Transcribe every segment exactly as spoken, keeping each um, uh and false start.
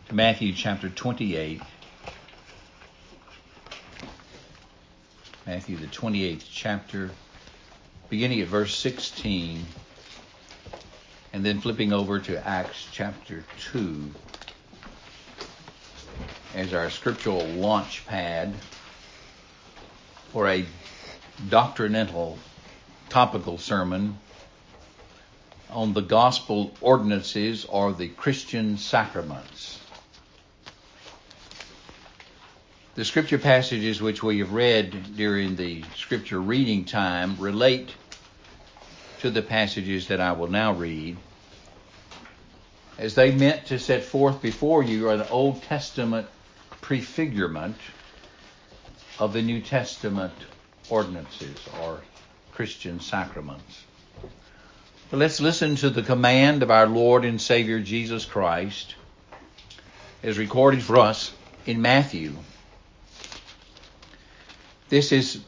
to Matthew chapter twenty-eight. Matthew, the twenty-eighth chapter, beginning at verse sixteen, and then flipping over to Acts chapter two as our scriptural launch pad for a doctrinal topical sermon on the gospel ordinances or the Christian sacraments. The scripture passages which we have read during the scripture reading time relate to the passages that I will now read, as they meant to set forth before you an Old Testament prefigurement of the New Testament ordinances or Christian sacraments. But let's listen to the command of our Lord and Savior Jesus Christ as recorded for us in Matthew. This is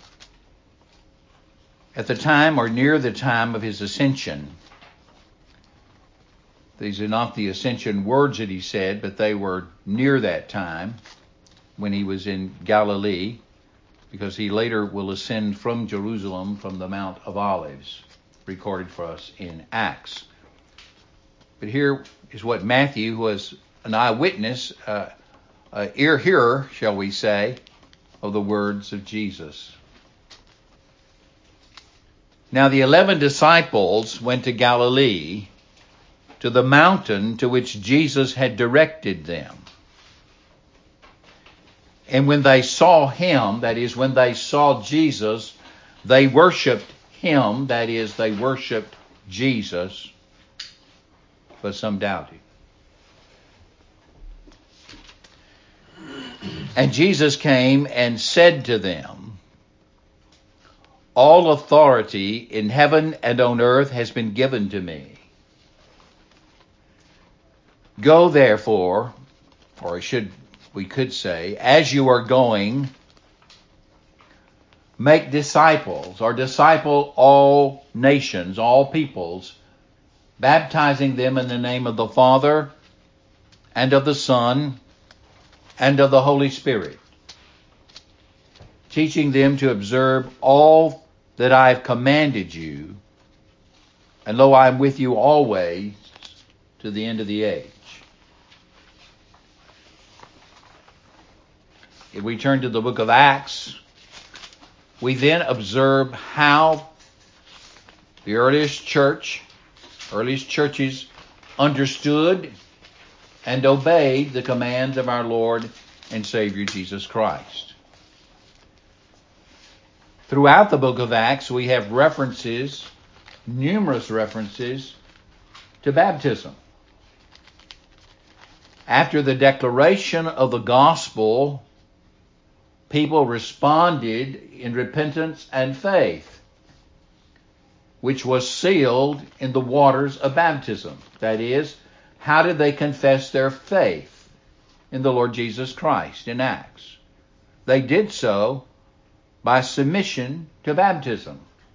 at the time or near the time of his ascension. These are not the ascension words that he said, but they were near that time when he was in Galilee, because he later will ascend from Jerusalem from the Mount of Olives, recorded for us in Acts. But here is what Matthew, who was an eyewitness, uh, uh, ear hearer, shall we say, of the words of Jesus. Now the eleven disciples went to Galilee, to the mountain to which Jesus had directed them. And when they saw him, that is, when they saw Jesus, they worshipped him, that is, they worshipped Jesus, but some doubted. And Jesus came and said to them, "All authority in heaven and on earth has been given to me. Go therefore," or should we could say, "as you are going, make disciples," or disciple all nations, all peoples, baptizing them in the name of the Father and of the Son and of the Holy Spirit, teaching them to observe all that I have commanded you. And lo, I am with you always to the end of the age. If we turn to the book of Acts, we then observe how the earliest church, earliest churches understood and obeyed the commands of our Lord and Savior Jesus Christ. Throughout the book of Acts, we have references, numerous references, to baptism. After the declaration of the gospel, people responded in repentance and faith, which was sealed in the waters of baptism. That is, how did they confess their faith in the Lord Jesus Christ in Acts? They did so by submission to baptism.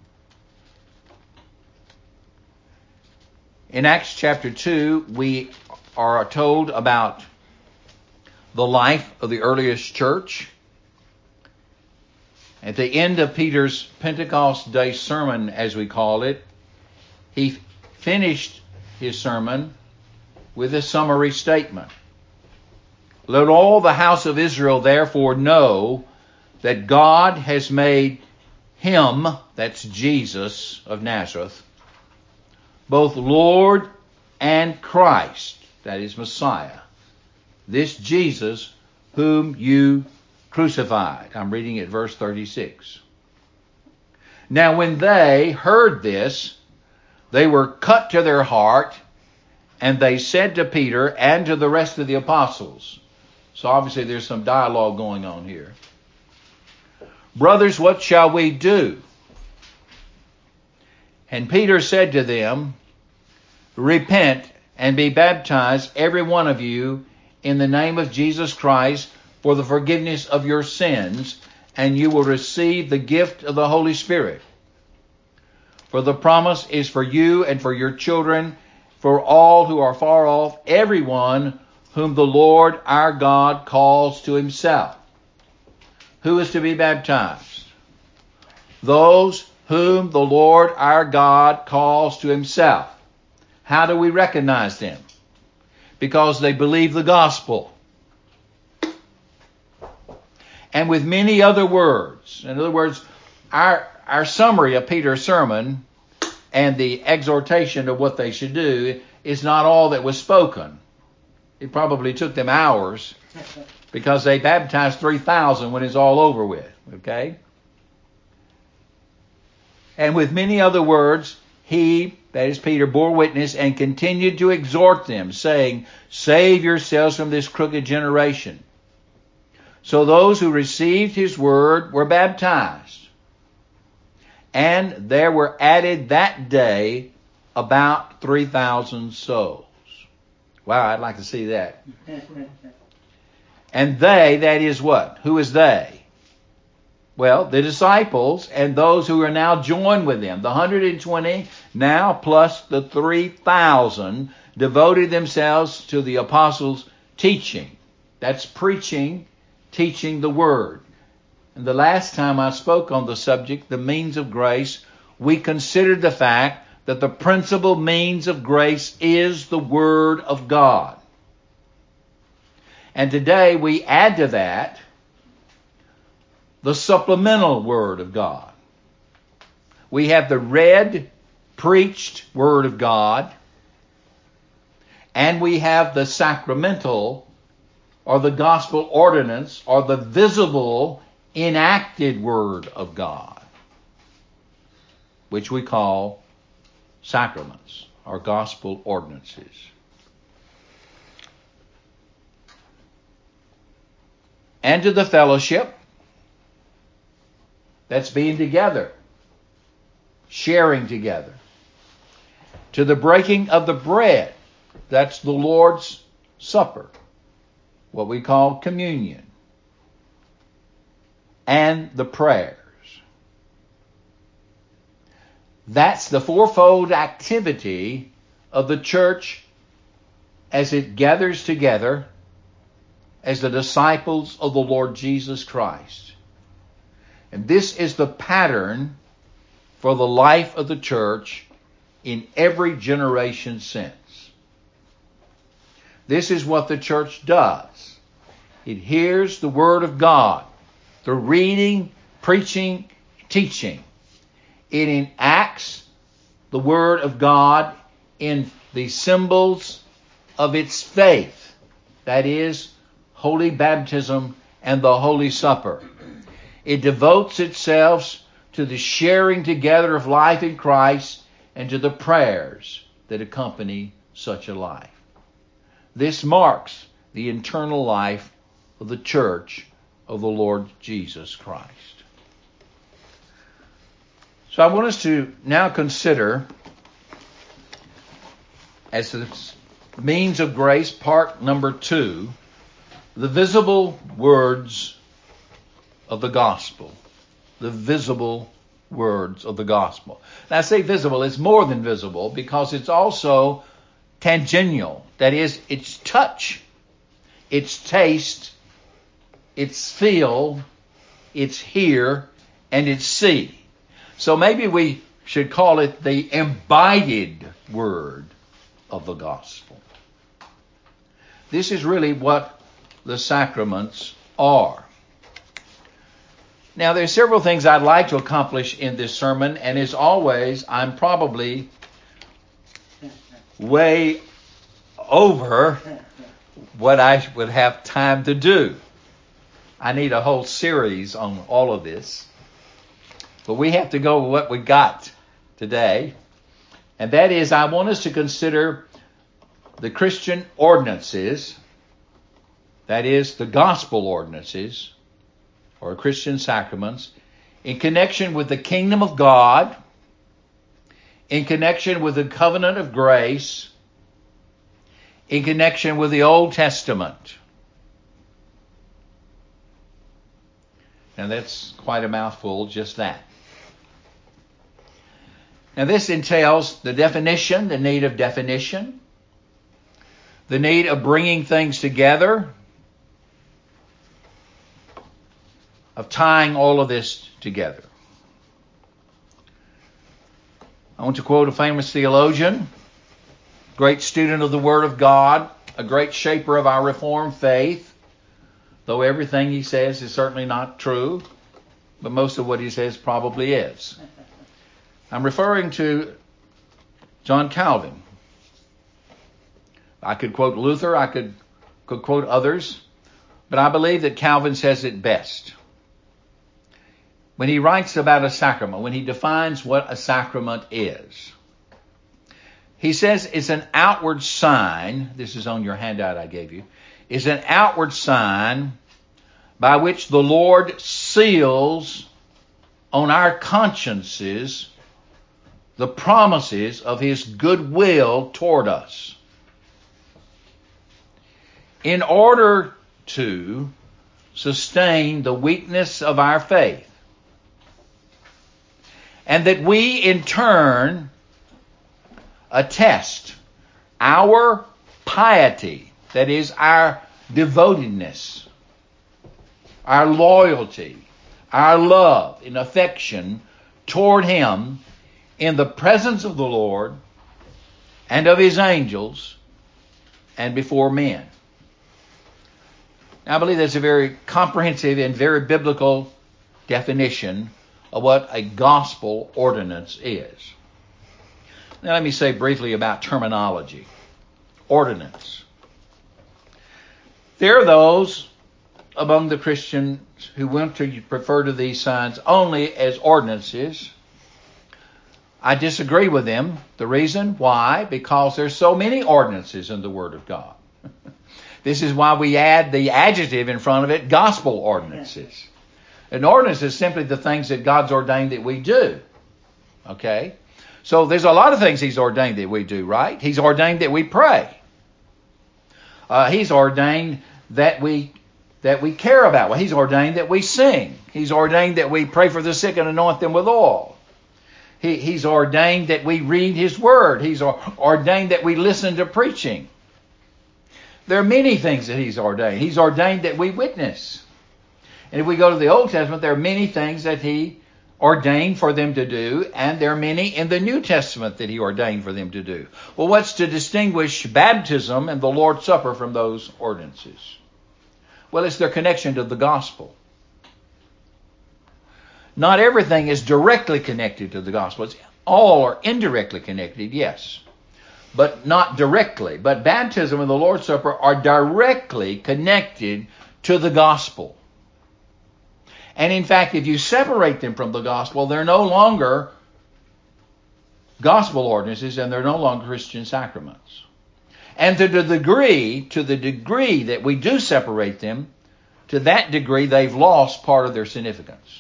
In Acts chapter two, we are told about the life of the earliest church. At the end of Peter's Pentecost Day sermon, as we call it, he finished his sermon with a summary statement. "Let all the house of Israel therefore know that God has made him," that's Jesus of Nazareth, "both Lord and Christ," that is Messiah, "this Jesus whom you crucified." I'm reading at verse thirty-six. "Now when they heard this, they were cut to their heart, and they said to Peter and to the rest of the apostles," so obviously there's some dialogue going on here, "Brothers, what shall we do?" And Peter said to them, "Repent and be baptized, every one of you, in the name of Jesus Christ, for the forgiveness of your sins, and you will receive the gift of the Holy Spirit. For the promise is for you and for your children, for all who are far off, everyone whom the Lord our God calls to himself. Who is to be baptized? Those whom the Lord our God calls to himself. How do we recognize them? Because they believe the gospel. And with many other words. In other words, our, our summary of Peter's sermon and the exhortation of what they should do is not all that was spoken. It probably took them hours because they baptized three thousand when it's all over with. Okay? And with many other words, he, that is Peter, bore witness and continued to exhort them, saying, save yourselves from this crooked generation. So those who received his word were baptized. And there were added that day about three thousand souls. Wow, I'd like to see that. And they, that is what? Who is they? Well, the disciples and those who are now joined with them, the one hundred twenty now plus the three thousand, devoted themselves to the apostles' teaching. That's preaching, teaching the word. And the last time I spoke on the subject, the means of grace, we considered the fact that the principal means of grace is the Word of God. And today we add to that the supplemental Word of God. We have the read, preached Word of God, and we have the sacramental or the gospel ordinance or the visible enacted Word of God, which we call sacraments or gospel ordinances. And to the fellowship, that's being together, sharing together. To the breaking of the bread, that's the Lord's Supper, what we call communion. And the prayers. That's the fourfold activity of the church as it gathers together as the disciples of the Lord Jesus Christ. And this is the pattern for the life of the church in every generation since. This is what the church does. It hears the Word of God, the reading, preaching, teaching. It enacts the Word of God in the symbols of its faith. That is, Holy Baptism and the Holy Supper. It devotes itself to the sharing together of life in Christ and to the prayers that accompany such a life. This marks the internal life of the church of the Lord Jesus Christ. So I want us to now consider, as the means of grace, part number two, the visible words of the gospel. The visible words of the gospel. Now I say visible, it's more than visible because it's also tangential. That is, it's touch, it's taste, it's feel, it's hear, and it's see. So maybe we should call it the embodied word of the gospel. This is really what the sacraments are. Now, there's several things I'd like to accomplish in this sermon, and as always, I'm probably way over what I would have time to do. I need a whole series on all of this. But we have to go with what we got today. And that is, I want us to consider the Christian ordinances, that is, the gospel ordinances, or Christian sacraments, in connection with the kingdom of God, in connection with the covenant of grace, in connection with the Old Testament. Now that's quite a mouthful, just that. Now this entails the definition, the need of definition, the need of bringing things together, of tying all of this together. I want to quote a famous theologian, great student of the Word of God, a great shaper of our Reformed faith, though everything he says is certainly not true, but most of what he says probably is. I'm referring to John Calvin. I could quote Luther, I could, could quote others, but I believe that Calvin says it best. When he writes about a sacrament, when he defines what a sacrament is, he says it's an outward sign, this is on your handout I gave you, is an outward sign by which the Lord seals on our consciences the promises of his goodwill toward us. In order to sustain the weakness of our faith, and that we in turn attest our piety, that is our devotedness, our loyalty, our love and affection toward him in the presence of the Lord and of his angels and before men. Now, I believe that's a very comprehensive and very biblical definition of what a gospel ordinance is. Now, let me say briefly about terminology. Ordinance. There are those among the Christians who want to refer to these signs only as ordinances. I disagree with them. The reason why? Because there's so many ordinances in the Word of God. This is why we add the adjective in front of it, gospel ordinances. An ordinance is simply the things that God's ordained that we do. Okay? So there's a lot of things he's ordained that we do, right? He's ordained that we pray. Uh, he's ordained that we that we care about. Well, he's ordained that we sing. He's ordained that we pray for the sick and anoint them with oil. He, he's ordained that we read his word. He's ordained that we listen to preaching. There are many things that he's ordained. He's ordained that we witness. And if we go to the Old Testament, there are many things that he ordained for them to do, and there are many in the New Testament that he ordained for them to do. Well, what's to distinguish baptism and the Lord's Supper from those ordinances? Well, it's their connection to the gospel. Not everything is directly connected to the gospel. It's all are indirectly connected, yes, but not directly. But baptism and the Lord's Supper are directly connected to the gospel. And in fact, if you separate them from the gospel, they're no longer gospel ordinances and they're no longer Christian sacraments. And to the degree, to the degree that we do separate them, to that degree they've lost part of their significance.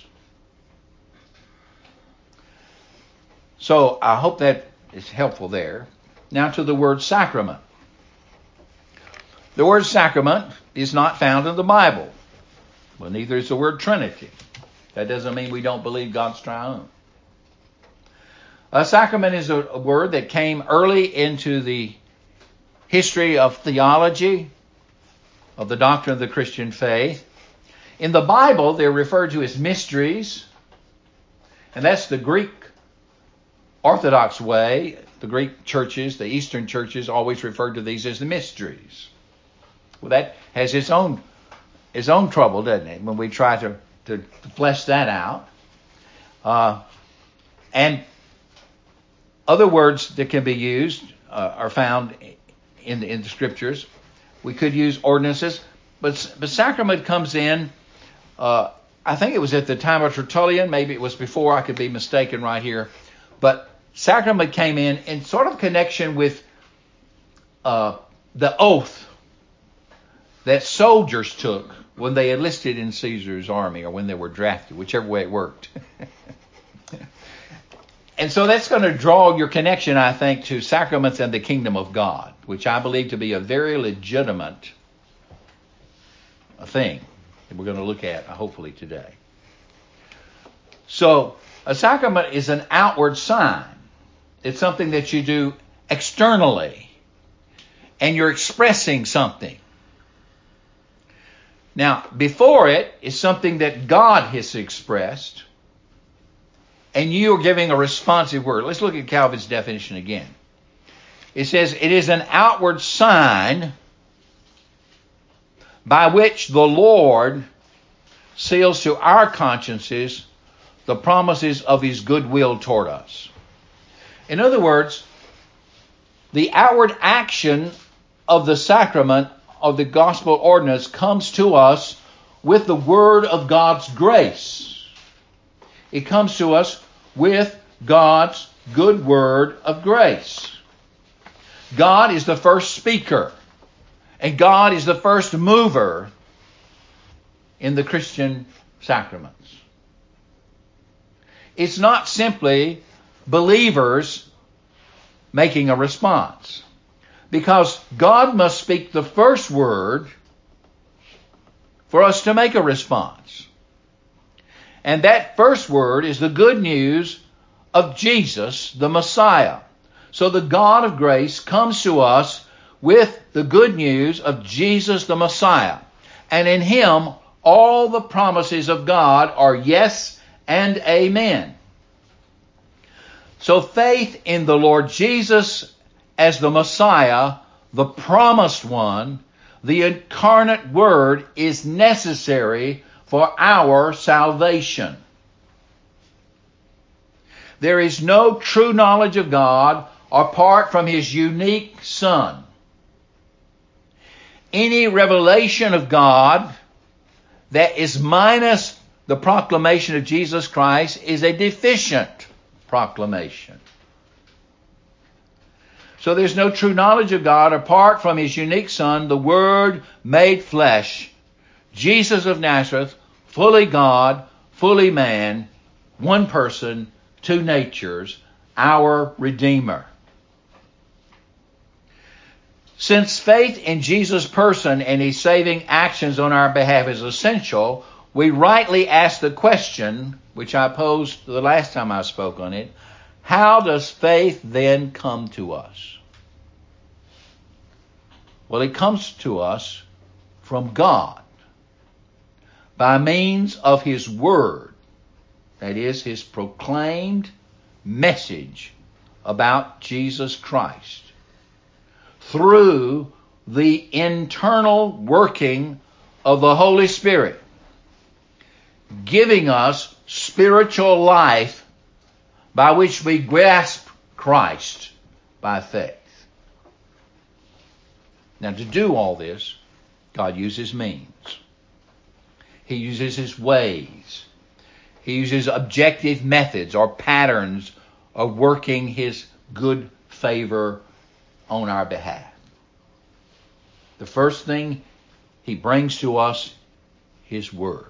So I hope that is helpful there. Now to the word sacrament. The word sacrament is not found in the Bible. Well, neither is the word Trinity. That doesn't mean we don't believe God's triune. A sacrament is a, a word that came early into the history of theology, of the doctrine of the Christian faith. In the Bible, they're referred to as mysteries, and that's the Greek Orthodox way. The Greek churches, the Eastern churches, always referred to these as the mysteries. Well, that has its own its own trouble, doesn't it, when we try to, to, to flesh that out. Uh, and other words that can be used uh, are found in the, in the scriptures. We could use ordinances, but, but sacrament comes in, uh, I think it was at the time of Tertullian, maybe it was before, I could be mistaken right here, but sacrament came in in sort of connection with uh, the oath that soldiers took when they enlisted in Caesar's army or when they were drafted, whichever way it worked. And so that's going to draw your connection, I think, to sacraments and the kingdom of God, which I believe to be a very legitimate thing that we're going to look at, hopefully, today. So a sacrament is an outward sign. It's something that you do externally. and you're expressing something. Now, before it is something that God has expressed, and you are giving a responsive word. Let's look at Calvin's definition again. It says, it is an outward sign by which the Lord seals to our consciences the promises of his goodwill toward us. In other words, the outward action of the sacrament of the gospel ordinance comes to us with the word of God's grace. It comes to us with God's good word of grace. God is the first speaker, and God is the first mover in the Christian sacraments. It's not simply believers making a response, because God must speak the first word for us to make a response. And that first word is the good news of Jesus, the Messiah. So the God of grace comes to us with the good news of Jesus, the Messiah. And in him, all the promises of God are yes and amen. So faith in the Lord Jesus as the Messiah, the promised one, the incarnate Word, is necessary for our salvation. There is no true knowledge of God apart from his unique Son. Any revelation of God that is minus the proclamation of Jesus Christ is a deficient proclamation. So there's no true knowledge of God apart from his unique Son, the Word made flesh, Jesus of Nazareth, fully God, fully man, one person, two natures, our Redeemer. Since faith in Jesus' person and his saving actions on our behalf is essential, we rightly ask the question, which I posed the last time I spoke on it, how does faith then come to us? Well, it comes to us from God by means of his word, that is, his proclaimed message about Jesus Christ, through the internal working of the Holy Spirit, giving us spiritual life by which we grasp Christ by faith. Now, to do all this, God uses means. He uses his ways. He uses objective methods or patterns of working his good favor on our behalf. The first thing he brings to us, his word.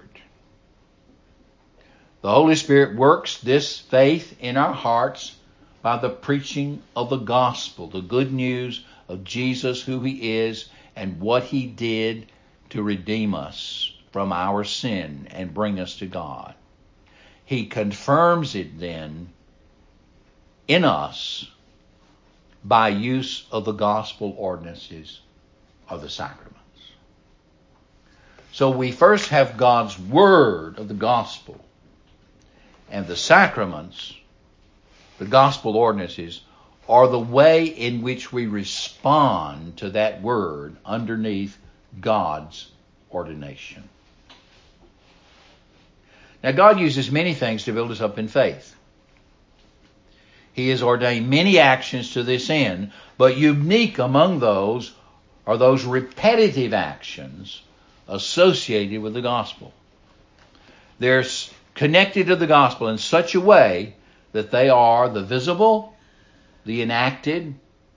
The Holy Spirit works this faith in our hearts by the preaching of the gospel, the good news of Jesus, who he is, and what he did to redeem us from our sin and bring us to God. He confirms it then in us by use of the gospel ordinances of the sacraments. So we first have God's word of the gospel, and the sacraments, the gospel ordinances, are the way in which we respond to that word underneath God's ordination. Now, God uses many things to build us up in faith. He has ordained many actions to this end, but unique among those are those repetitive actions associated with the gospel. They're connected to the gospel in such a way that they are the visible, the enacted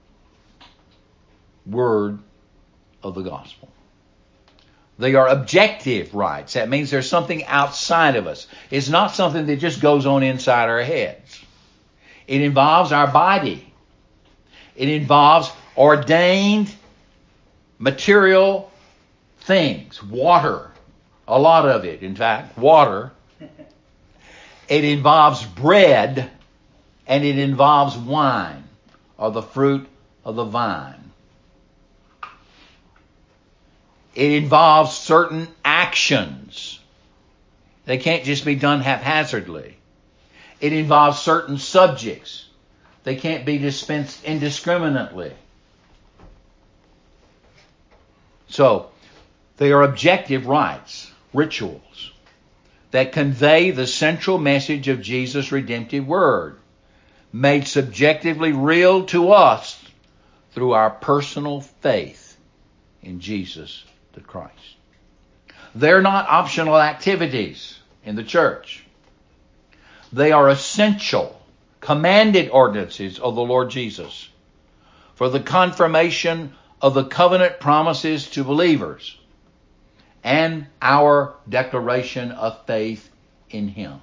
word of the gospel. They are objective rights. That means there's something outside of us. It's not something that just goes on inside our heads. It involves our body. It involves ordained material things. Water. A lot of it, in fact. Water. It involves bread. And it involves wine, or the fruit of the vine. It involves certain actions. They can't just be done haphazardly. It involves certain subjects. They can't be dispensed indiscriminately. So, they are objective rites, rituals, that convey the central message of Jesus' redemptive word, made subjectively real to us through our personal faith in Jesus the Christ. They're not optional activities in the church. They are essential, commanded ordinances of the Lord Jesus for the confirmation of the covenant promises to believers and our declaration of faith in Him.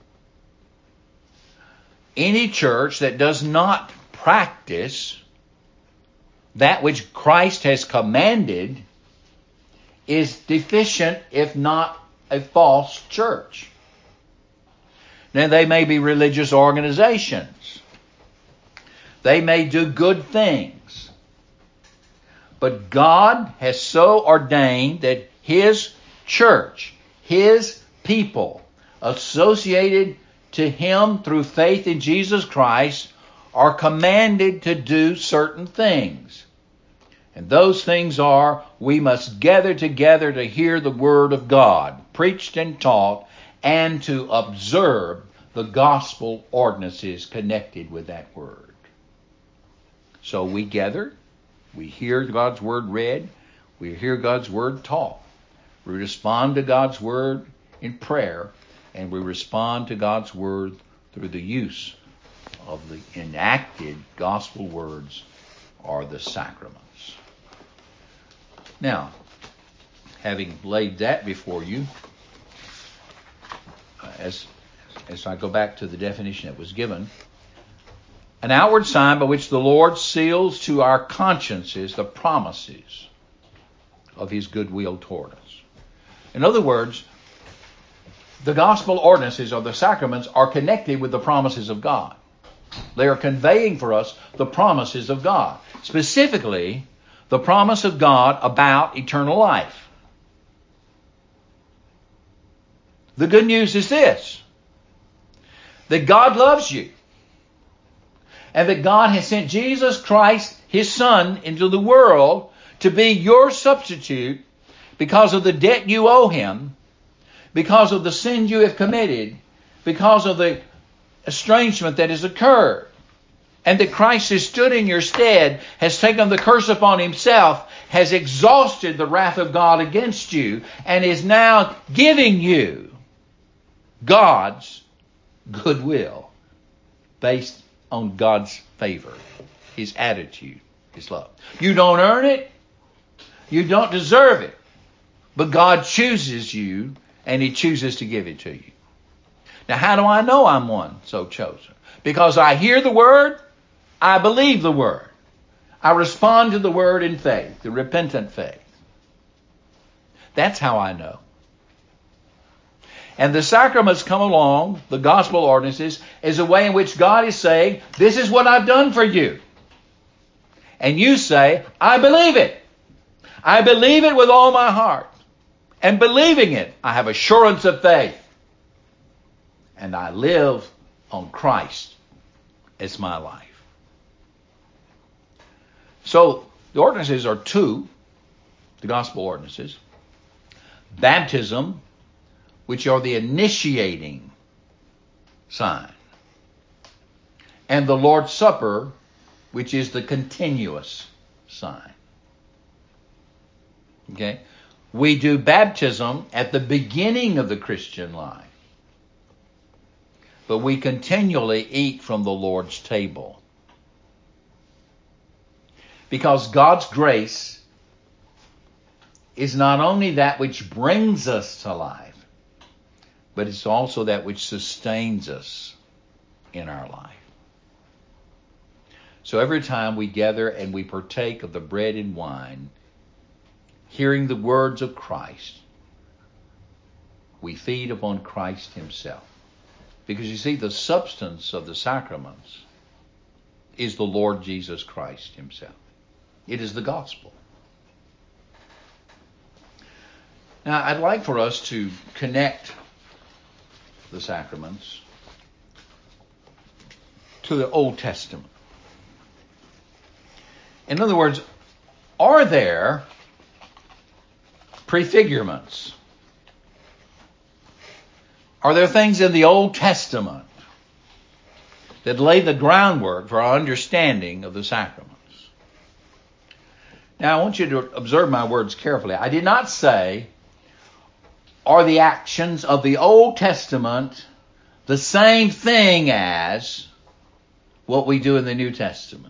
Any church that does not practice that which Christ has commanded is deficient, if not a false church. Now, they may be religious organizations. They may do good things. But God has so ordained that His church, His people, associated to Him through faith in Jesus Christ, are commanded to do certain things. And those things are, we must gather together to hear the Word of God, preached and taught, and to observe the gospel ordinances connected with that Word. So we gather, we hear God's Word read, we hear God's Word taught. We respond to God's Word in prayer, and we respond to God's Word through the use of the enacted gospel words or the sacraments. Now, having laid that before you, uh, as, as I go back to the definition that was given, an outward sign by which the Lord seals to our consciences the promises of His goodwill toward us. In other words, the gospel ordinances or the sacraments are connected with the promises of God. They are conveying for us the promises of God. Specifically, the promise of God about eternal life. The good news is this: that God loves you, and that God has sent Jesus Christ, His Son, into the world to be your substitute because of the debt you owe Him, because of the sin you have committed, because of the estrangement that has occurred. And that Christ has stood in your stead, has taken the curse upon Himself, has exhausted the wrath of God against you, and is now giving you God's goodwill based on God's favor, His attitude, His love. You don't earn it. You don't deserve it. But God chooses you, and He chooses to give it to you. Now, how do I know I'm one so chosen? Because I hear the Word, I believe the Word. I respond to the Word in faith, the repentant faith. That's how I know. And the sacraments come along, the gospel ordinances, as a way in which God is saying, this is what I've done for you. And you say, I believe it. I believe it with all my heart. And believing it, I have assurance of faith. And I live on Christ as my life. So, the ordinances are two, the gospel ordinances. Baptism, which are the initiating sign. And the Lord's Supper, which is the continuous sign. Okay? We do baptism at the beginning of the Christian life. But we continually eat from the Lord's table. Because God's grace is not only that which brings us to life, but it's also that which sustains us in our life. So every time we gather and we partake of the bread and wine, hearing the words of Christ, we feed upon Christ Himself. Because you see, the substance of the sacraments is the Lord Jesus Christ Himself. It is the gospel. Now, I'd like for us to connect the sacraments to the Old Testament. In other words, are there prefigurements? Are there things in the Old Testament that lay the groundwork for our understanding of the sacraments? Now, I want you to observe my words carefully. I did not say, are the actions of the Old Testament the same thing as what we do in the New Testament?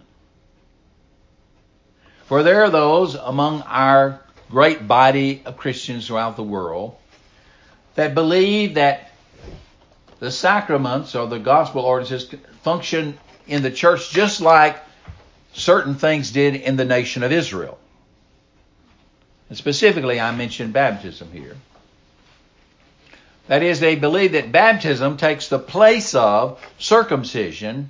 For there are those among our great body of Christians throughout the world that believe that the sacraments or the gospel ordinances function in the church just like certain things did in the nation of Israel. And specifically, I mentioned baptism here. That is, they believe that baptism takes the place of circumcision.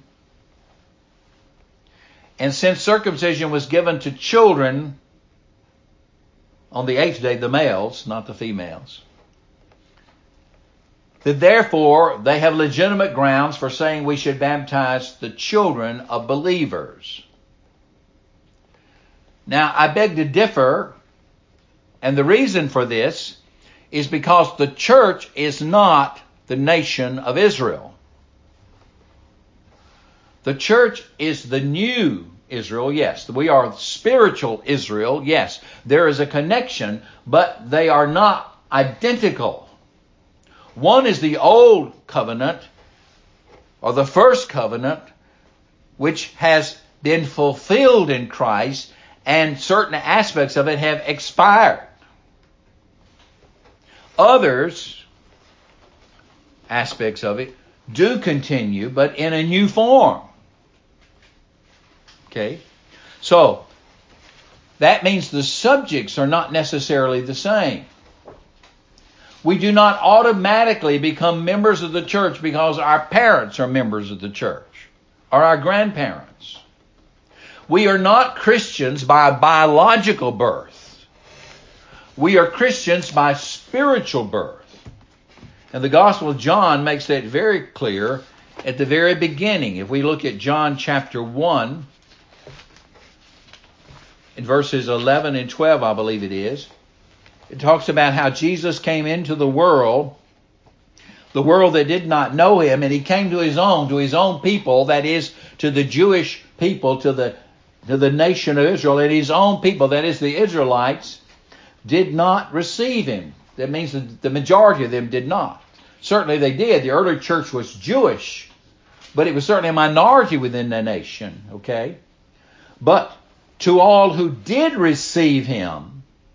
And since circumcision was given to children on the eighth day, the males, not the females, that therefore they have legitimate grounds for saying we should baptize the children of believers. Now, I beg to differ, and the reason for this is because the church is not the nation of Israel. The church is the new Israel, yes. We are spiritual Israel, yes. There is a connection, but they are not identical. One is the old covenant, or the first covenant, which has been fulfilled in Christ, and certain aspects of it have expired. Others, aspects of it, do continue, but in a new form. Okay? So, that means the subjects are not necessarily the same. We do not automatically become members of the church because our parents are members of the church or our grandparents. We are not Christians by biological birth. We are Christians by spiritual birth. And the Gospel of John makes that very clear at the very beginning. If we look at John chapter one, in verses eleven and twelve, I believe it is, it talks about how Jesus came into the world, the world that did not know him, and he came to his own, to his own people, that is, to the Jewish people, to the, to the nation of Israel, and his own people, that is, the Israelites, did not receive him. That means that the majority of them did not. Certainly they did. The early church was Jewish, but it was certainly a minority within the nation, okay? But to all who did receive him,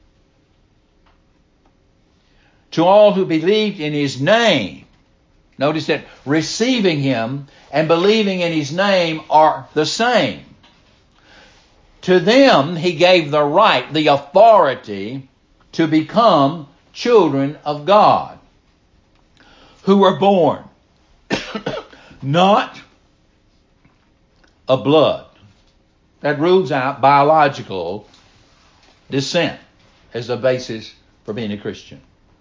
to all who believed in his name, notice that receiving him and believing in his name are the same. To them he gave the right, the authority to become children of God, who were born not of blood. That rules out biological descent as a basis for being a Christian.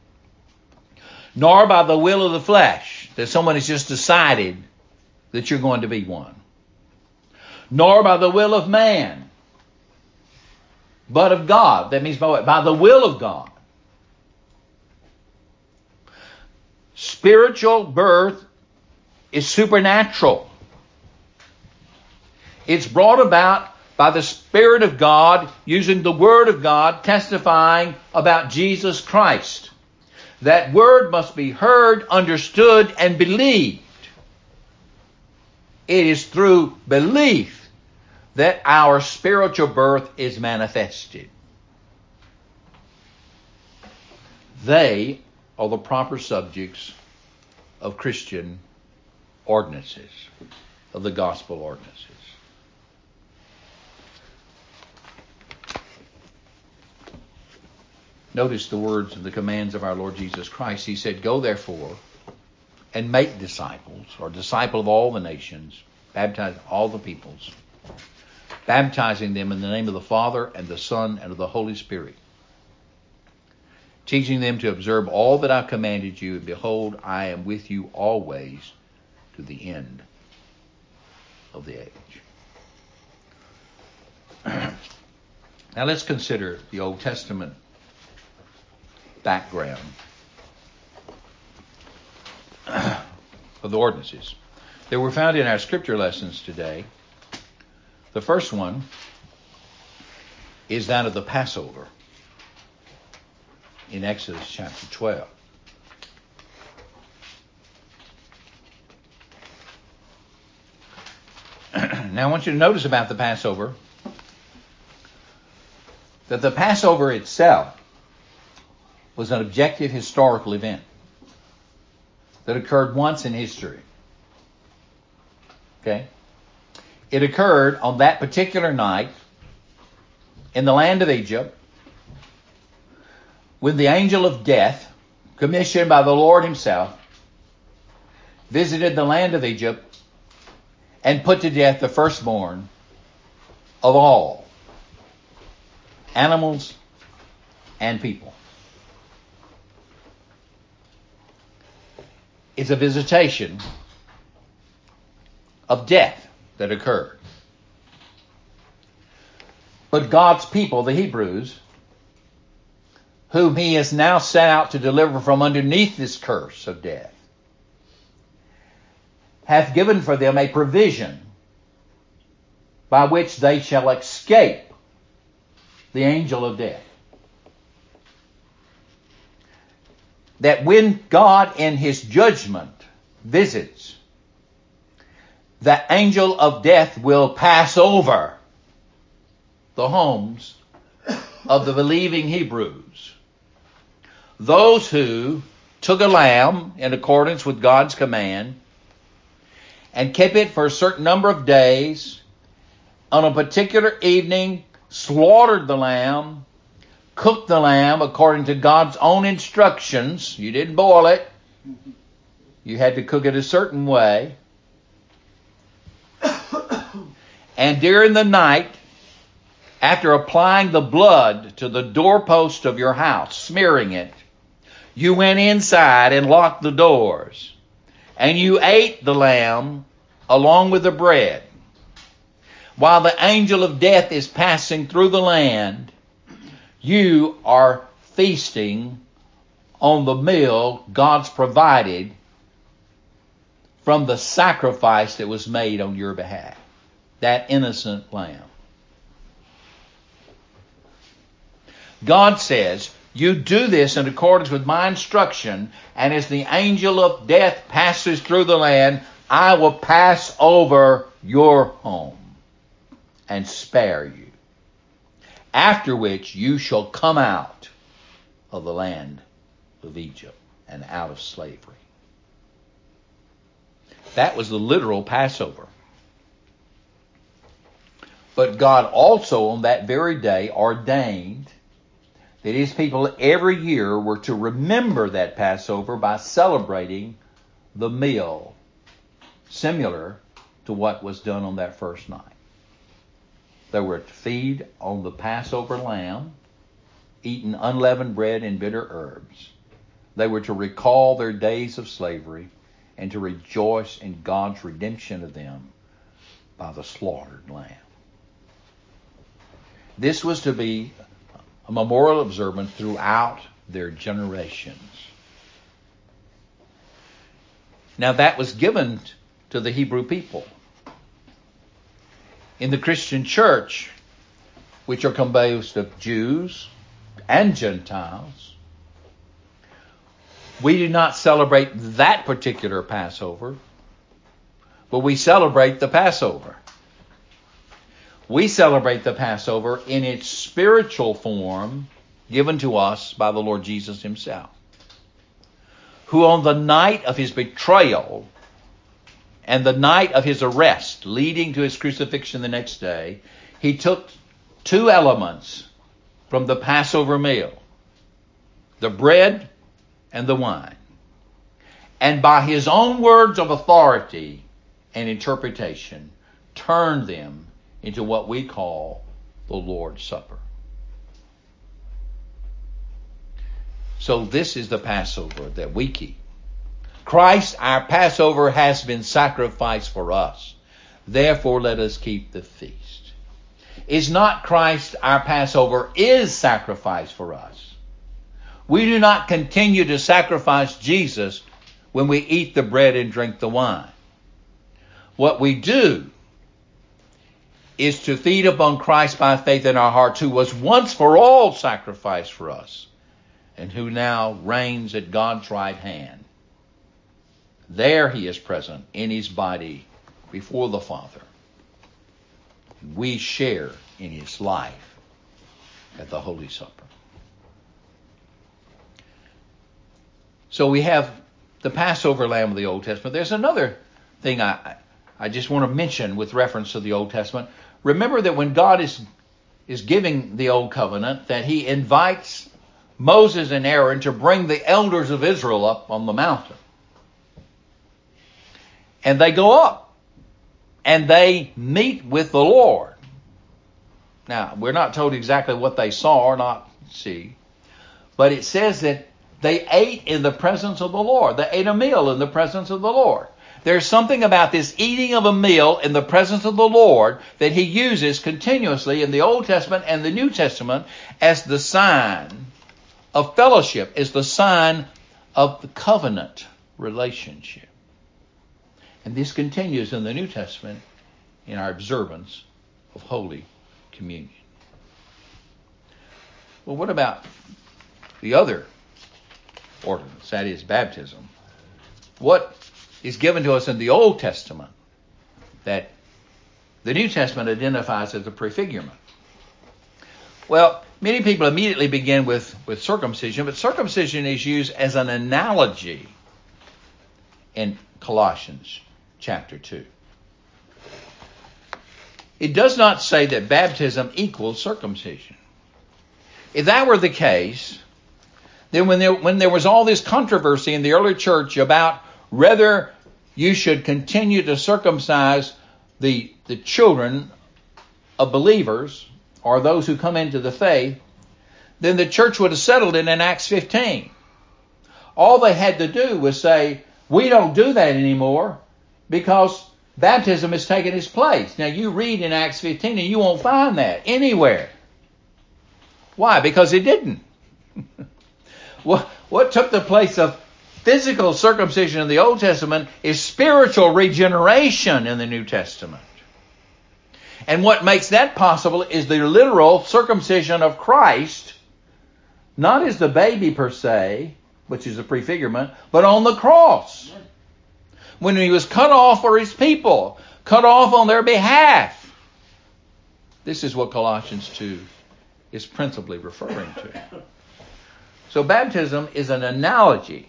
Nor by the will of the flesh, that someone has just decided that you're going to be one. Nor by the will of man, but of God. That means by what? By the will of God. Spiritual birth is supernatural. It's brought about by the Spirit of God, using the Word of God, testifying about Jesus Christ. That word must be heard, understood, and believed. It is through belief that our spiritual birth is manifested. They are the proper subjects of Christian ordinances, of the gospel ordinances. Notice the words and the commands of our Lord Jesus Christ. He said, "Go therefore and make disciples," or disciple of all the nations, baptize all the peoples, baptizing them in the name of the Father and the Son and of the Holy Spirit, teaching them to observe all that I commanded you, and behold, I am with you always to the end of the age. Now let's consider the Old Testament background of the ordinances that were found in our scripture lessons today. The first one is that of the Passover in Exodus chapter twelve. Now I want you to notice about the Passover that the Passover itself was an objective historical event that occurred once in history. Okay? It occurred on that particular night in the land of Egypt when the angel of death, commissioned by the Lord himself, visited the land of Egypt and put to death the firstborn of all animals and people. It's a visitation of death that occurred. But God's people, the Hebrews, whom he has now set out to deliver from underneath this curse of death, hath given for them a provision by which they shall escape the angel of death. That when God in his judgment visits, the angel of death will pass over the homes of the believing Hebrews. Those who took a lamb in accordance with God's command and kept it for a certain number of days, on a particular evening, slaughtered the lamb, cooked the lamb according to God's own instructions. You didn't boil it. You had to cook it a certain way. And during the night, after applying the blood to the doorpost of your house, smearing it, you went inside and locked the doors. And you ate the lamb along with the bread. While the angel of death is passing through the land, you are feasting on the meal God's provided from the sacrifice that was made on your behalf. That innocent lamb. God says, you do this in accordance with my instruction, and as the angel of death passes through the land, I will pass over your home and spare you. After which you shall come out of the land of Egypt and out of slavery. That was the literal Passover. But God also on that very day ordained that his people every year were to remember that Passover by celebrating the meal similar to what was done on that first night. They were to feed on the Passover lamb, eating unleavened bread and bitter herbs. They were to recall their days of slavery and to rejoice in God's redemption of them by the slaughtered lamb. This was to be a memorial observance throughout their generations. Now that was given to the Hebrew people. In the Christian church, which are composed of Jews and Gentiles, we do not celebrate that particular Passover, but we celebrate the Passover. We celebrate the Passover in its spiritual form given to us by the Lord Jesus himself, who on the night of his betrayal and the night of his arrest, leading to his crucifixion the next day, he took two elements from the Passover meal, the bread and the wine, and by his own words of authority and interpretation, turned them into what we call the Lord's Supper. So So this is the Passover that we keep. Christ, our Passover, has been sacrificed for us. Therefore, let us keep the feast. Is not Christ, our Passover, is sacrificed for us? We do not continue to sacrifice Jesus when we eat the bread and drink the wine. What we do is to feed upon Christ by faith in our hearts, who was once for all sacrificed for us, and who now reigns at God's right hand. There he is present in his body before the Father. We share in his life at the Holy Supper. So we have the Passover lamb of the Old Testament. There's another thing I, I just want to mention with reference to the Old Testament. Remember that when God is, is giving the Old Covenant, that he invites Moses and Aaron to bring the elders of Israel up on the mountain. And they go up and they meet with the Lord. Now, we're not told exactly what they saw or not see, but it says that they ate in the presence of the Lord. They ate a meal in the presence of the Lord. There's something about this eating of a meal in the presence of the Lord that he uses continuously in the Old Testament and the New Testament as the sign of fellowship, as the sign of the covenant relationship. And this continues in the New Testament in our observance of Holy Communion. Well, what about the other ordinance, that is baptism? What is given to us in the Old Testament that the New Testament identifies as a prefigurement? Well, many people immediately begin with, with circumcision, but circumcision is used as an analogy in Colossians chapter two. It does not say that baptism equals circumcision. If that were the case, then when there, when there was all this controversy in the early church about whether you should continue to circumcise the, the children of believers or those who come into the faith, then the church would have settled it in Acts fifteen. All they had to do was say, we don't do that anymore because baptism has taken its place. Now you read in Acts fifteen and you won't find that anywhere. Why? Because it didn't. What, what took the place of physical circumcision in the Old Testament is spiritual regeneration in the New Testament. And what makes that possible is the literal circumcision of Christ, not as the baby per se, which is a prefigurement, but on the cross. When he was cut off for his people, cut off on their behalf. This is what Colossians two is principally referring to. So baptism is an analogy.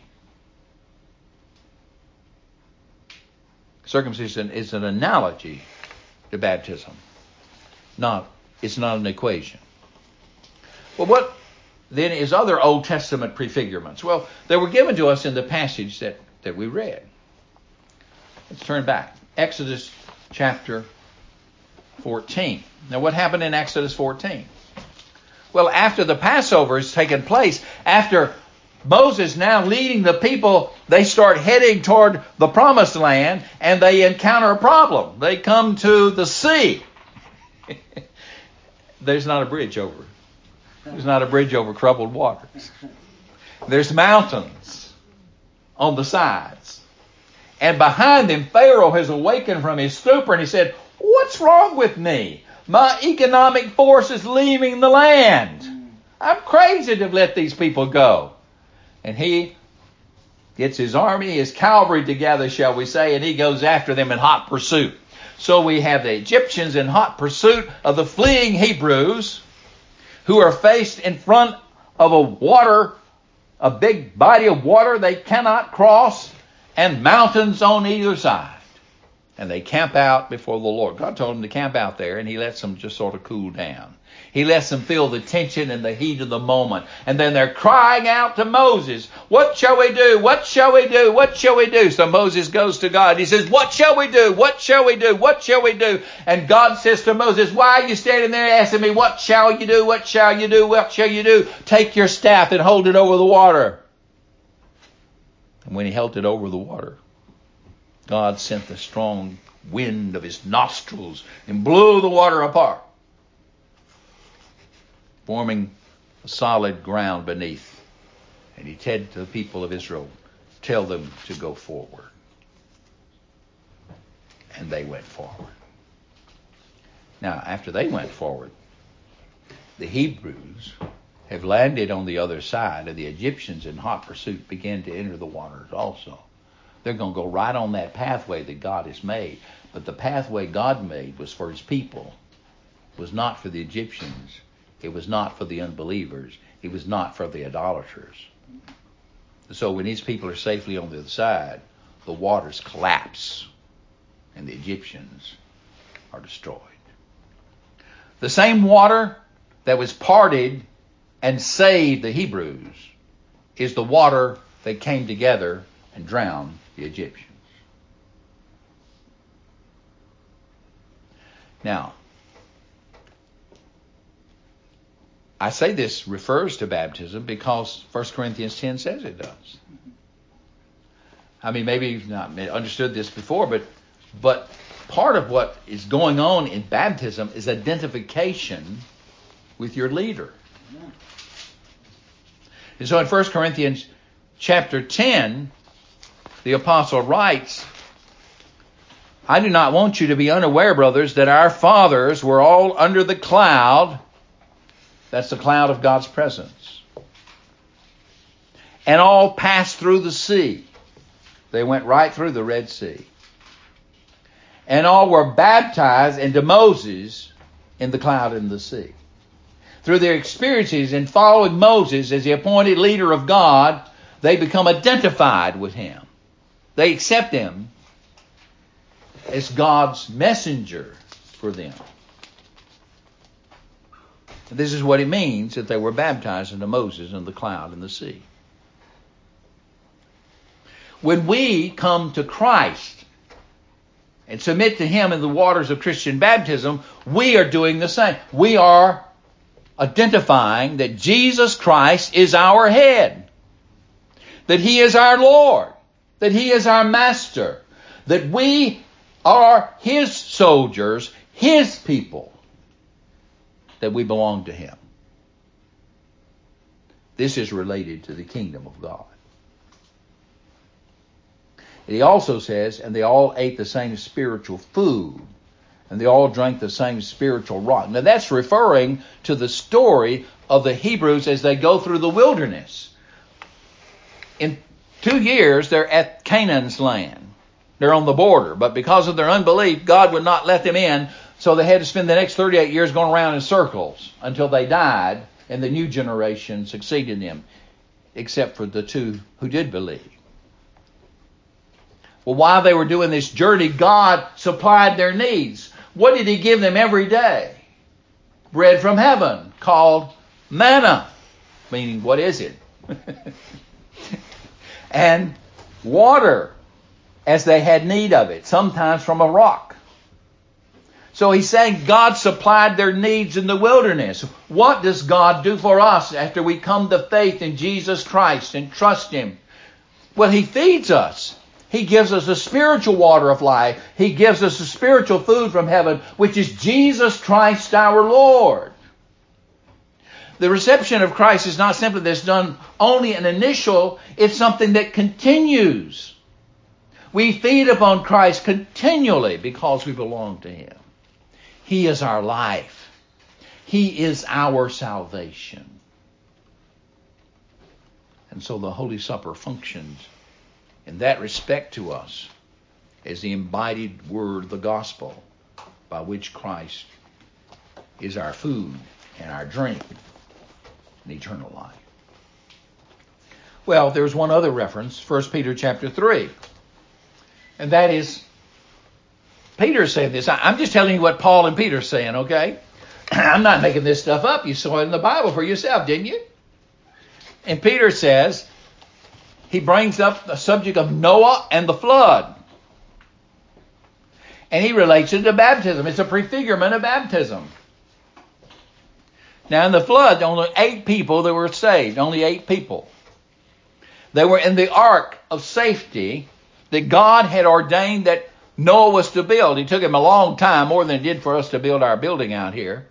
Circumcision is an analogy to baptism. Not, it's not an equation. Well, what then is other Old Testament prefigurements? Well, they were given to us in the passage that, that we read. Let's turn back. Exodus chapter fourteen. Now, what happened in Exodus fourteen? Well, after the Passover has taken place, after Moses now leading the people, they start heading toward the promised land and they encounter a problem. They come to the sea. There's not a bridge over. There's not a bridge over troubled waters. There's mountains on the sides. And behind them, Pharaoh has awakened from his stupor and he said, what's wrong with me? My economic force is leaving the land. I'm crazy to let these people go. And he gets his army, his cavalry together, shall we say, and he goes after them in hot pursuit. So we have the Egyptians in hot pursuit of the fleeing Hebrews who are faced in front of a water, a big body of water they cannot cross, and mountains on either side. And they camp out before the Lord. God told them to camp out there, and he lets them just sort of cool down. He lets them feel the tension and the heat of the moment. And then they're crying out to Moses, what shall we do? What shall we do? What shall we do? So Moses goes to God. He says, what shall we do? What shall we do? What shall we do? And God says to Moses, why are you standing there asking me, what shall you do? What shall you do? What shall you do? Take your staff and hold it over the water. And when he held it over the water, God sent the strong wind of his nostrils and blew the water apart, forming a solid ground beneath. And he said to the people of Israel, tell them to go forward. And they went forward. Now, after they went forward, the Hebrews have landed on the other side, and the Egyptians in hot pursuit began to enter the waters also. They're going to go right on that pathway that God has made. But the pathway God made was for his people. It was not for the Egyptians. It was not for the unbelievers. It was not for the idolaters. So when his people are safely on the other side, the waters collapse and the Egyptians are destroyed. The same water that was parted and saved the Hebrews is the water that came together and drowned the Egyptians. Now, I say this refers to baptism because First Corinthians ten says it does. I mean, maybe you've not understood this before, but but part of what is going on in baptism is identification with your leader. And so in First Corinthians chapter ten, the apostle writes, I do not want you to be unaware, brothers, that our fathers were all under the cloud. That's the cloud of God's presence. And all passed through the sea. They went right through the Red Sea. And all were baptized into Moses in the cloud and the sea. Through their experiences in following Moses as the appointed leader of God, they become identified with him. They accept him as God's messenger for them. And this is what it means that they were baptized into Moses in the cloud and the sea. When we come to Christ and submit to him in the waters of Christian baptism, we are doing the same. We are identifying that Jesus Christ is our head, that he is our Lord, that he is our master, that we are his soldiers, his people, that we belong to him. This is related to the kingdom of God. And he also says, and they all ate the same spiritual food, and they all drank the same spiritual rock. Now that's referring to the story of the Hebrews as they go through the wilderness. In two years, they're at Canaan's land. They're on the border, but because of their unbelief, God would not let them in, so they had to spend the next thirty-eight years going around in circles until they died, and the new generation succeeded them, except for the two who did believe. Well, while they were doing this journey, God supplied their needs. What did he give them every day? Bread from heaven, called manna, meaning what is it? And water, as they had need of it, sometimes from a rock. So he's saying God supplied their needs in the wilderness. What does God do for us after we come to faith in Jesus Christ and trust him? Well, he feeds us. He gives us the spiritual water of life. He gives us the spiritual food from heaven, which is Jesus Christ our Lord. The reception of Christ is not simply that's done only an initial, it's something that continues. We feed upon Christ continually because we belong to him. He is our life. He is our salvation. And so the Holy Supper functions in that respect to us as the embodied word, the gospel, by which Christ is our food and our drink and eternal life. Well, there's one other reference, First Peter chapter three. And that is, Peter saying this. I'm just telling you what Paul and Peter are saying, okay? I'm not making this stuff up. You saw it in the Bible for yourself, didn't you? And Peter says, he brings up the subject of Noah and the flood. And he relates it to baptism. It's a prefigurement of baptism. Now in the flood, only eight people that were saved. Only eight people. They were in the ark of safety that God had ordained that Noah was to build. It took him a long time, more than it did for us to build our building out here.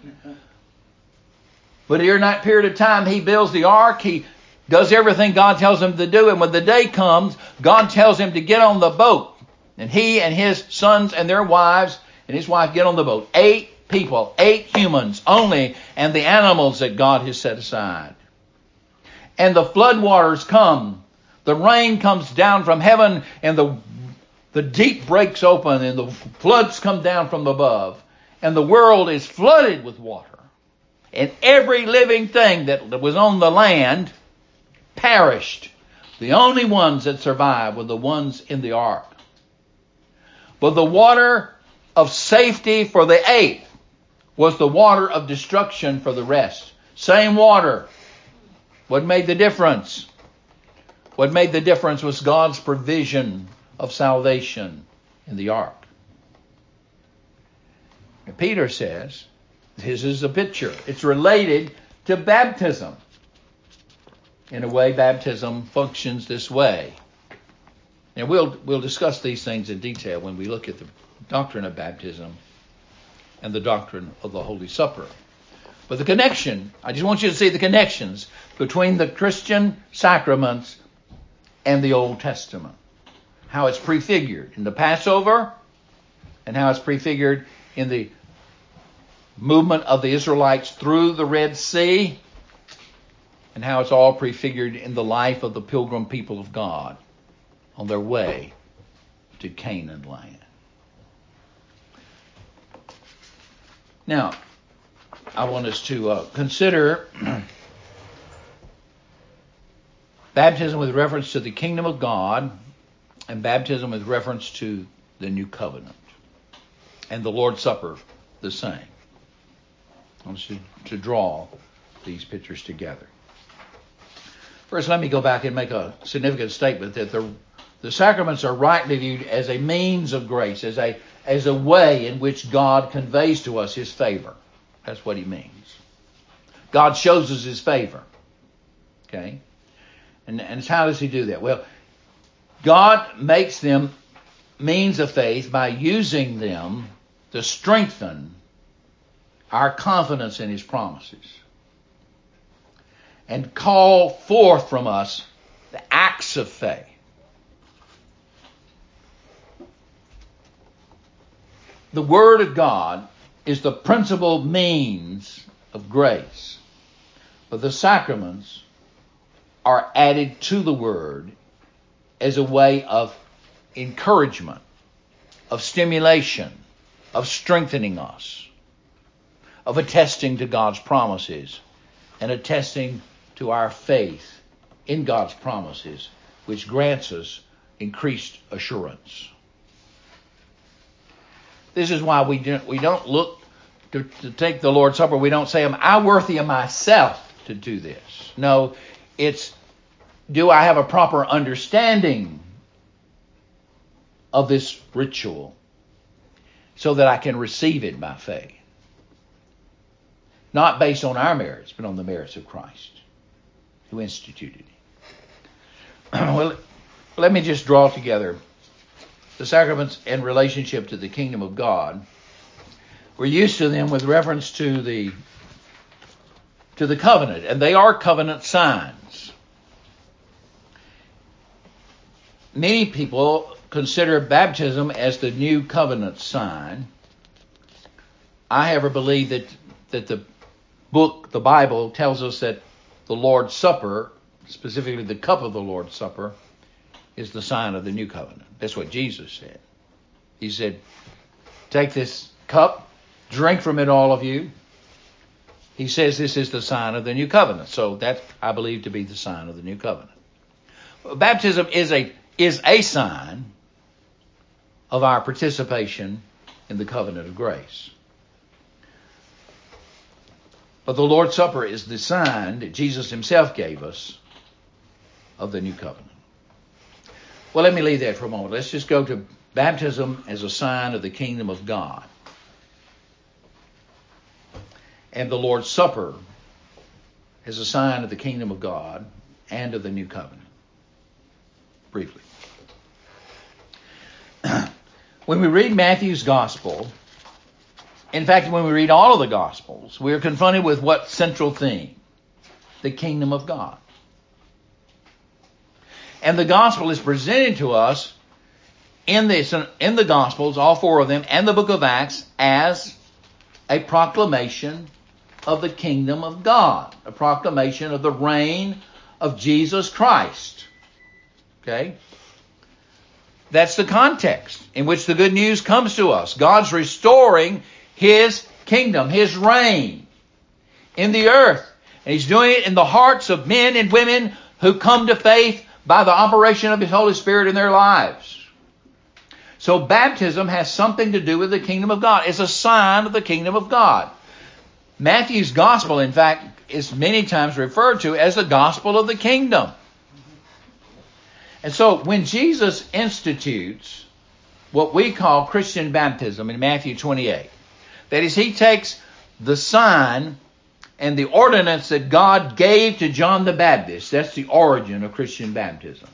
But during that period of time, he builds the ark. He does everything God tells him to do. And when the day comes, God tells him to get on the boat. And he and his sons and their wives and his wife get on the boat. Eight people, eight humans only, and the animals that God has set aside. And the flood waters come. The rain comes down from heaven, and the, the deep breaks open, and the floods come down from above. And the world is flooded with water. And every living thing that was on the land perished. The only ones that survived were the ones in the ark. But the water of safety for the eighth was the water of destruction for the rest. Same water. What made the difference? What made the difference was God's provision of salvation in the ark. And Peter says, this is a picture. It's related to baptism. In a way, baptism functions this way. And we'll we'll discuss these things in detail when we look at the doctrine of baptism and the doctrine of the Holy Supper. But the connection, I just want you to see the connections between the Christian sacraments and the Old Testament. How it's prefigured in the Passover and how it's prefigured in the movement of the Israelites through the Red Sea, and how it's all prefigured in the life of the pilgrim people of God on their way to Canaan land. Now, I want us to uh, consider baptism with reference to the kingdom of God and baptism with reference to the new covenant. And the Lord's Supper the same. I want you to draw these pictures together. First, let me go back and make a significant statement that the the sacraments are rightly viewed as a means of grace, as a as a way in which God conveys to us his favor. That's what he means. God shows us his favor. Okay? And, and how does he do that? Well, God makes them means of faith by using them to strengthen our confidence in his promises and call forth from us the acts of faith. The Word of God is the principal means of grace, but the sacraments are added to the Word as a way of encouragement, of stimulation, of strengthening us, of attesting to God's promises and attesting to our faith in God's promises, which grants us increased assurance. This is why we don't, we don't look to, to take the Lord's Supper. We don't say, am I worthy of myself to do this? No, it's, do I have a proper understanding of this ritual so that I can receive it by faith? Not based on our merits, but on the merits of Christ, who instituted it. Well, let me just draw together the sacraments in relationship to the kingdom of God. We're used to them with reference to the to the covenant, and they are covenant signs. Many people consider baptism as the new covenant sign. I however believe that that the book, the Bible, tells us that the Lord's Supper, specifically the cup of the Lord's Supper, is the sign of the new covenant. That's what Jesus said. He said, take this cup, drink from it, all of you. He says this is the sign of the new covenant. So that I believe to be the sign of the new covenant. Baptism is a is a sign of our participation in the covenant of grace. But the Lord's Supper is the sign that Jesus himself gave us of the new covenant. Well, let me leave that for a moment. Let's just go to baptism as a sign of the kingdom of God. And the Lord's Supper as a sign of the kingdom of God and of the new covenant. Briefly. When we read Matthew's gospel, in fact, when we read all of the gospels, we are confronted with what central theme? The kingdom of God. And the gospel is presented to us in the, in the gospels, all four of them, and the book of Acts, as a proclamation of the kingdom of God, a proclamation of the reign of Jesus Christ. Okay? That's the context in which the good news comes to us. God's restoring his kingdom, his reign in the earth. And he's doing it in the hearts of men and women who come to faith by the operation of his Holy Spirit in their lives. So baptism has something to do with the kingdom of God. It's a sign of the kingdom of God. Matthew's gospel, in fact, is many times referred to as the gospel of the kingdom. And so when Jesus institutes what we call Christian baptism in Matthew twenty-eight, that is, he takes the sign and the ordinance that God gave to John the Baptist. That's the origin of Christian baptism.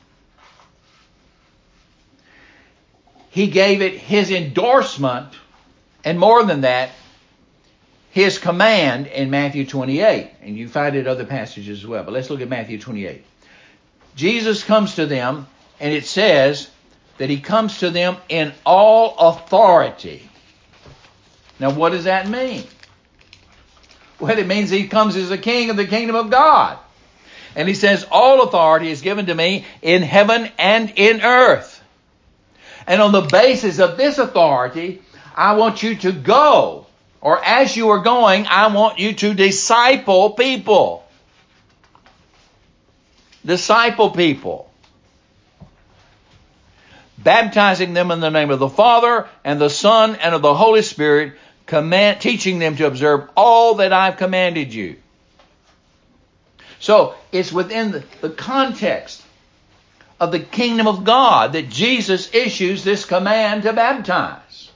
He gave it his endorsement, and more than that, his command in Matthew twenty-eight. And you find it in other passages as well. But let's look at Matthew twenty-eight. Jesus comes to them, and it says that he comes to them in all authority. Now, what does that mean? Well, it means he comes as the king of the kingdom of God. And he says, all authority is given to me in heaven and in earth. And on the basis of this authority, I want you to go. Or as you are going, I want you to disciple people. Disciple people. Baptizing them in the name of the Father and the Son and of the Holy Spirit, command, teaching them to observe all that I've commanded you. So it's within the, the context of the kingdom of God that Jesus issues this command to baptize.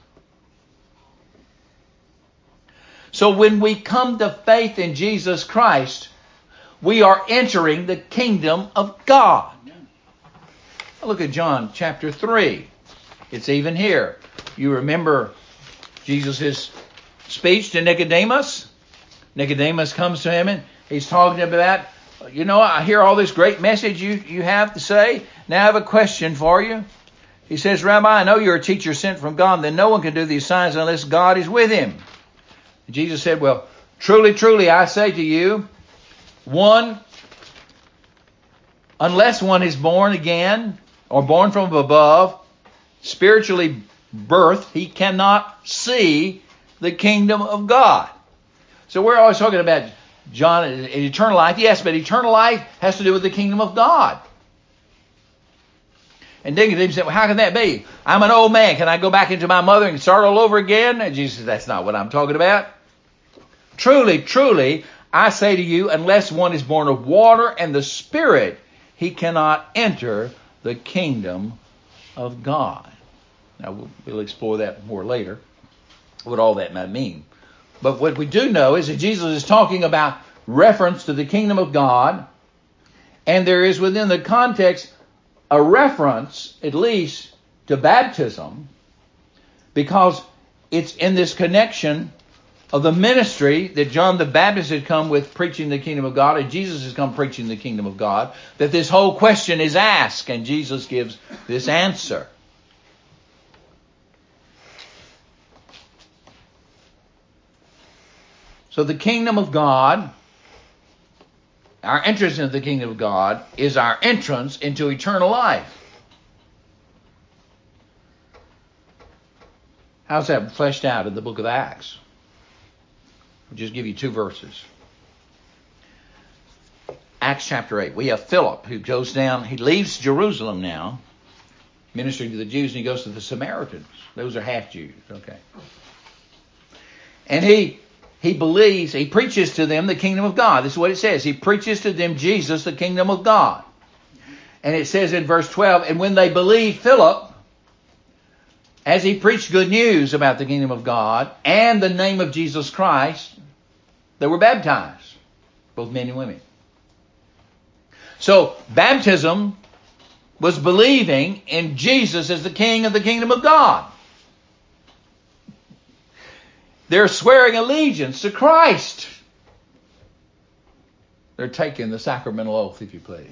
So when we come to faith in Jesus Christ, we are entering the kingdom of God. Look at John chapter three. It's even here. You remember Jesus' speech to Nicodemus? Nicodemus comes to him and he's talking about, you know, I hear all this great message you, you have to say. Now I have a question for you. He says, Rabbi, I know you're a teacher sent from God. Then no one can do these signs unless God is with him. And Jesus said, well, truly, truly, I say to you, one, unless one is born again or born from above, spiritually birthed, he cannot see the kingdom of God. So we're always talking about John, eternal life. Yes, but eternal life has to do with the kingdom of God. And Nicodemus said, well, how can that be? I'm an old man. Can I go back into my mother and start all over again? And Jesus said, that's not what I'm talking about. Truly, truly, I say to you, unless one is born of water and the Spirit, he cannot enter the kingdom of God. Now, we'll, we'll explore that more later, what all that might mean. But what we do know is that Jesus is talking about reference to the kingdom of God, and there is within the context a reference, at least, to baptism, because it's in this connection of the ministry that John the Baptist had come with preaching the kingdom of God, and Jesus has come preaching the kingdom of God, that this whole question is asked, and Jesus gives this answer. So the kingdom of God, our entrance into the kingdom of God, is our entrance into eternal life. How's that fleshed out in the book of Acts? I'll just give you two verses. Acts chapter eight. We have Philip who goes down, he leaves Jerusalem now, ministering to the Jews, and he goes to the Samaritans. Those are half Jews, okay. And he he believes, he preaches to them the kingdom of God. This is what it says. He preaches to them Jesus, the kingdom of God. And it says in verse twelve, and when they believed Philip, as he preached good news about the kingdom of God and the name of Jesus Christ, they were baptized, both men and women. So baptism was believing in Jesus as the king of the kingdom of God. They're swearing allegiance to Christ. They're taking the sacramental oath, if you please.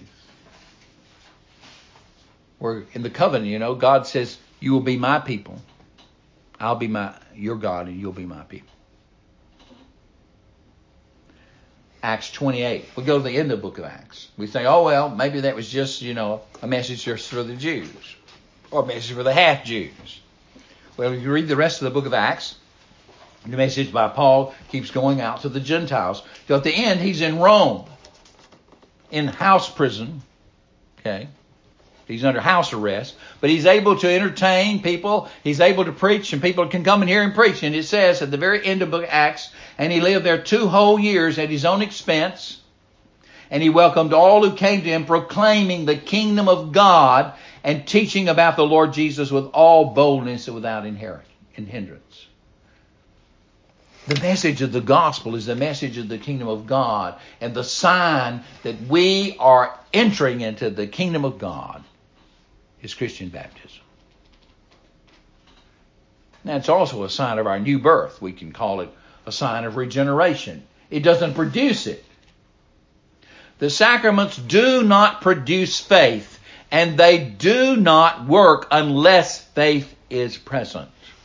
We're in the covenant, you know, God says, you will be my people. I'll be my your God and you'll be my people. Acts twenty-eight. We go to the end of the book of Acts. We say, oh, well, maybe that was just, you know, a message just for the Jews. Or a message for the half-Jews. Well, if you read the rest of the book of Acts, the message by Paul keeps going out to the Gentiles. So at the end, he's in Rome. In house prison. Okay. He's under house arrest. But he's able to entertain people. He's able to preach. And people can come and hear him preach. And it says at the very end of the book of Acts, and he lived there two whole years at his own expense. And he welcomed all who came to him, proclaiming the kingdom of God and teaching about the Lord Jesus with all boldness and without hindrance. The message of the gospel is the message of the kingdom of God. And the sign that we are entering into the kingdom of God is Christian baptism. Now, it's also a sign of our new birth. We can call it a sign of regeneration. It doesn't produce it. The sacraments do not produce faith, and they do not work unless faith is present.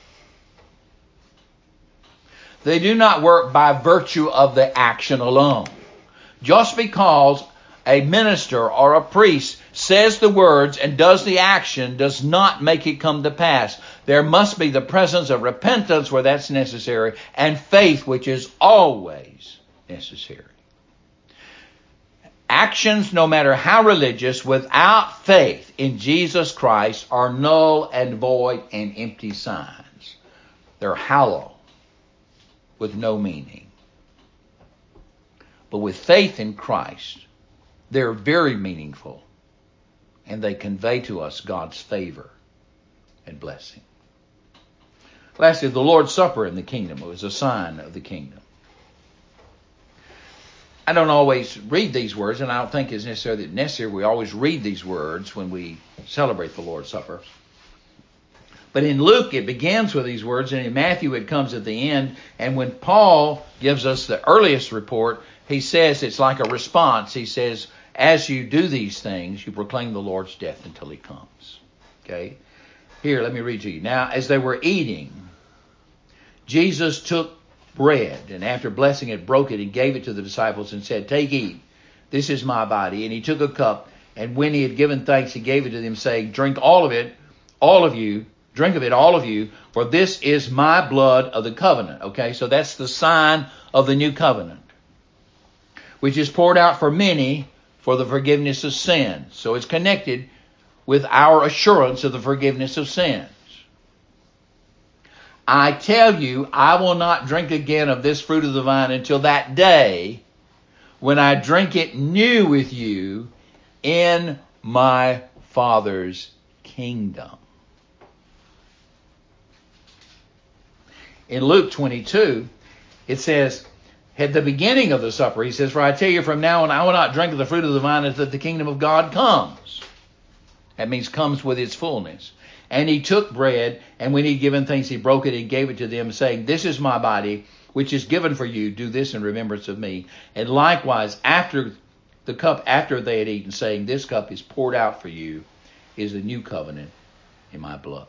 They do not work by virtue of the action alone. Just because a minister or a priest says the words and does the action does not make it come to pass. There must be the presence of repentance where that's necessary and faith, which is always necessary. Actions, no matter how religious, without faith in Jesus Christ are null and void and empty signs. They're hollow, with no meaning. But with faith in Christ, they're very meaningful, and they convey to us God's favor and blessing. Lastly, the Lord's Supper in the kingdom was a sign of the kingdom. I don't always read these words, and I don't think it's necessarily necessary we always read these words when we celebrate the Lord's Supper. But in Luke, it begins with these words, and in Matthew, it comes at the end. And when Paul gives us the earliest report, he says it's like a response. He says, as you do these things, you proclaim the Lord's death until he comes. Okay? Here, let me read to you. Now, as they were eating, Jesus took bread, and after blessing it, broke it and gave it to the disciples and said, take, eat. This is my body. And he took a cup, and when he had given thanks, he gave it to them, saying, drink all of it, all of you. Drink of it, all of you, for this is my blood of the covenant. Okay, so that's the sign of the new covenant, which is poured out for many for the forgiveness of sins. So it's connected with our assurance of the forgiveness of sins. I tell you, I will not drink again of this fruit of the vine until that day when I drink it new with you in my Father's kingdom. In Luke twenty-two, it says, at the beginning of the supper, he says, for I tell you from now on, I will not drink of the fruit of the vine until the kingdom of God comes. That means comes with its fullness. And he took bread, and when he had given thanks, he broke it and gave it to them, saying, this is my body, which is given for you. Do this in remembrance of me. And likewise, after the cup, after they had eaten, saying, this cup is poured out for you, is the new covenant in my blood.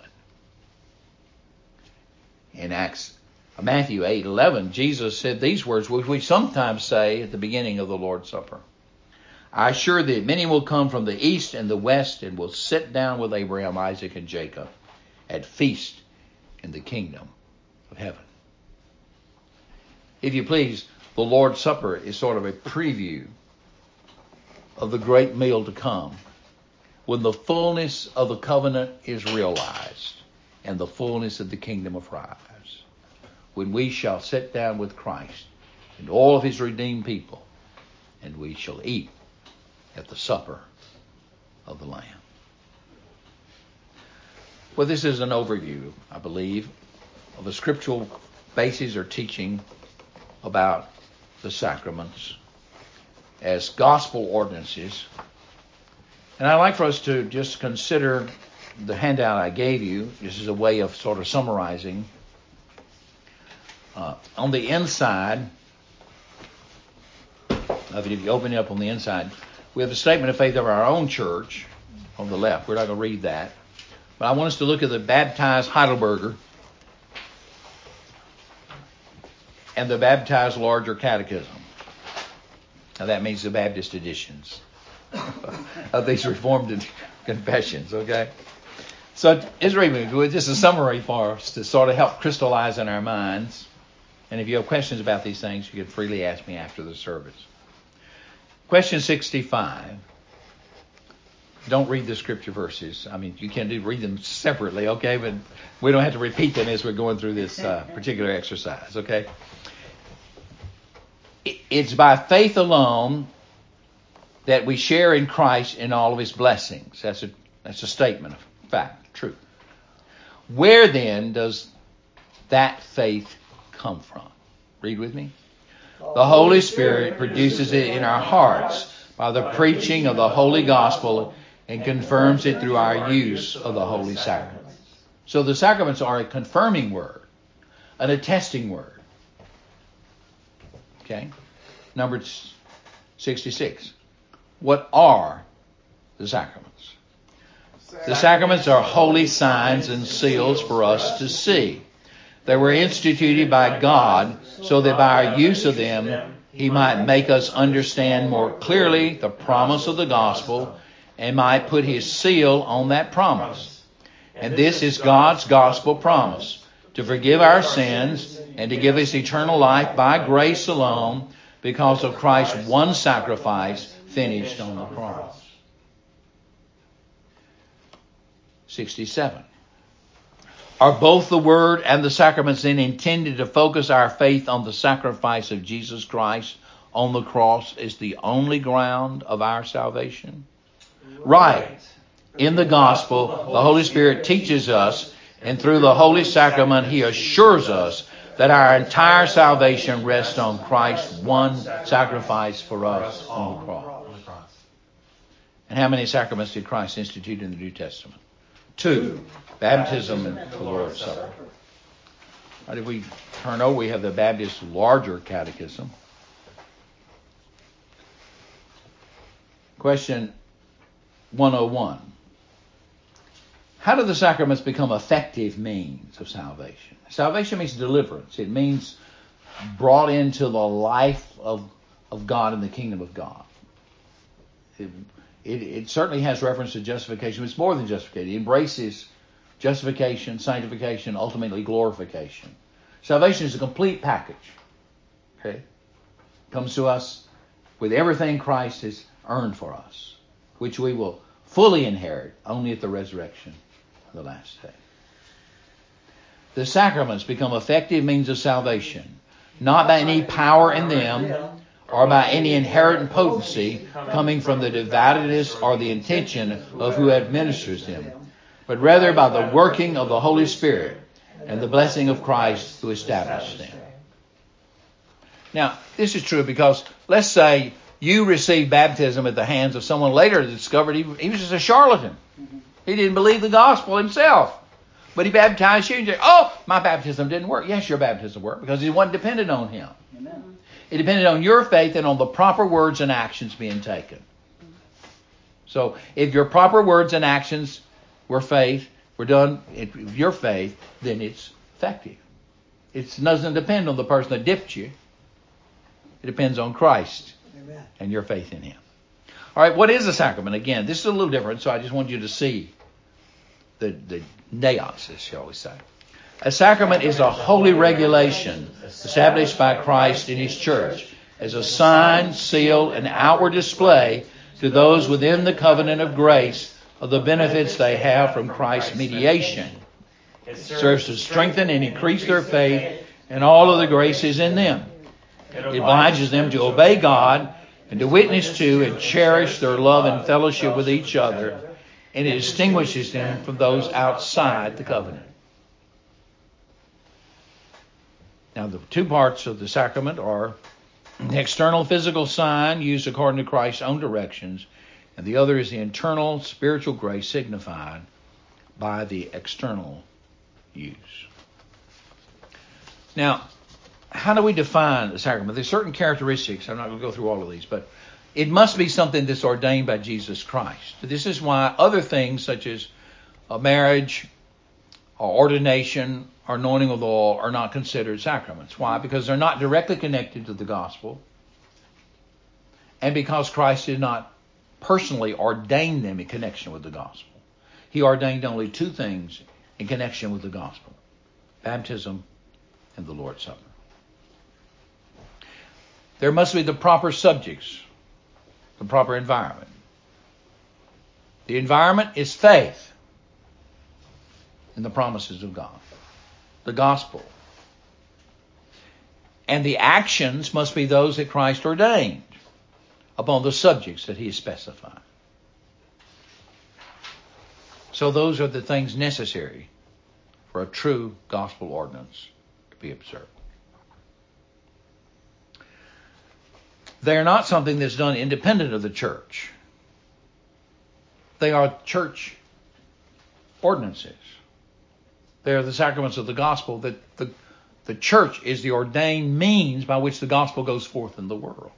In Acts, Matthew eight eleven, Jesus said these words, which we sometimes say at the beginning of the Lord's Supper. I assure thee, many will come from the east and the west and will sit down with Abraham, Isaac, and Jacob at feast in the kingdom of heaven. If you please, the Lord's Supper is sort of a preview of the great meal to come when the fullness of the covenant is realized and the fullness of the kingdom arrives. when we shall sit down with Christ and all of his redeemed people, and we shall eat at the supper of the Lamb. Well, this is an overview, I believe, of a scriptural basis or teaching about the sacraments as gospel ordinances. And I'd like for us to just consider the handout I gave you. This is a way of sort of summarizing. Uh, on the inside, if you open it up on the inside, we have the statement of faith of our own church on the left. We're not going to read that. But I want us to look at the Baptized Heidelberger and the Baptized Larger Catechism. Now that means the Baptist editions of these Reformed confessions, okay? So it's really just a summary for us to sort of help crystallize in our minds. And if you have questions about these things, you can freely ask me after the service. Question sixty-five. Don't read the scripture verses. I mean, you can do read them separately, okay? But we don't have to repeat them as we're going through this uh, particular exercise, okay? It's by faith alone that we share in Christ in all of his blessings. That's a that's a statement of fact, truth. Where then does that faith come from? Read with me. The Holy Spirit produces it in our hearts by the preaching of the Holy Gospel and confirms it through our use of the Holy Sacraments. So the sacraments are a confirming word, an attesting word. Okay? Number sixty-six. What are the sacraments? The sacraments are holy signs and seals for us to see. They were instituted by God so that by our use of them, he might make us understand more clearly the promise of the gospel and might put his seal on that promise. And this is God's gospel promise, to forgive our sins and to give us eternal life by grace alone, because of Christ's one sacrifice finished on the cross. sixty-seven. Are both the Word and the sacraments then intended to focus our faith on the sacrifice of Jesus Christ on the cross as the only ground of our salvation? Right. In the gospel, the Holy Spirit teaches us, and through the Holy Sacrament, he assures us that our entire salvation rests on Christ's one sacrifice for us on the cross. And how many sacraments did Christ institute in the New Testament? Two. Baptism and the Lord's Supper. Right, if we turn over, we have the Baptist Larger Catechism. Question one oh one. How do the sacraments become effective means of salvation? Salvation means deliverance. It means brought into the life of, of God and the kingdom of God. It, it, it certainly has reference to justification. It's more than justification. It embraces justification, sanctification, ultimately glorification. Salvation is a complete package. Okay? Comes to us with everything Christ has earned for us, which we will fully inherit only at the resurrection of the last day. The sacraments become effective means of salvation, not by any power in them or by any inherent potency coming from the devotedness or the intention of who administers them, but rather by the working of the Holy Spirit and the blessing of Christ who established them. Now, this is true because let's say you received baptism at the hands of someone later that discovered he, he was just a charlatan. He didn't believe the gospel himself. But he baptized you and you say, oh, my baptism didn't work. Yes, your baptism worked because it wasn't dependent on him. Amen. It depended on your faith and on the proper words and actions being taken. So if your proper words and actions were faith, were done in your faith, then it's effective. It doesn't depend on the person that dipped you. It depends on Christ. Amen. And your faith in him. All right, what is a sacrament? Again, this is a little different, so I just want you to see the, the nuances, shall we say. A sacrament is a holy regulation established by Christ in his church as a sign, seal, and outward display to those within the covenant of grace of the benefits they have from Christ's mediation. It serves to strengthen and increase their faith and all of the graces in them. It obliges them to obey God and to witness to and cherish their love and fellowship with each other, and it distinguishes them from those outside the covenant. Now, the two parts of the sacrament are the external physical sign used according to Christ's own directions, and the other is the internal spiritual grace signified by the external use. Now, how do we define the sacrament? There's certain characteristics. I'm not going to go through all of these, but it must be something that's ordained by Jesus Christ. This is why other things such as a marriage, or ordination, or anointing with oil are not considered sacraments. Why? Because they're not directly connected to the gospel, and because Christ did not personally ordain them in connection with the gospel. He ordained only two things in connection with the gospel: baptism and the Lord's Supper. There must be the proper subjects, the proper environment. The environment is faith in the promises of God, the gospel. And the actions must be those that Christ ordained upon the subjects that he has specified. So those are the things necessary for a true gospel ordinance to be observed. They are not something that's done independent of the church. They are church ordinances. They are the sacraments of the gospel that the, the church is the ordained means by which the gospel goes forth in the world.